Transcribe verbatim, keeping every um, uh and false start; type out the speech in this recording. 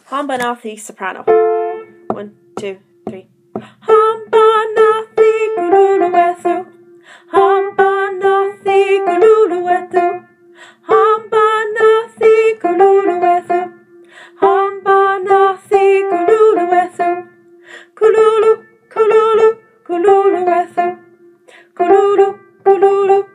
Hambanathi soprano. One, two, three. Hambanathi kululuwethu. Hambanathi kululuwethu. Hambanathi kululuwethu. Hambanathi kululuwethu. Kululu, kululu, kululuwethu. Kululu, kululu.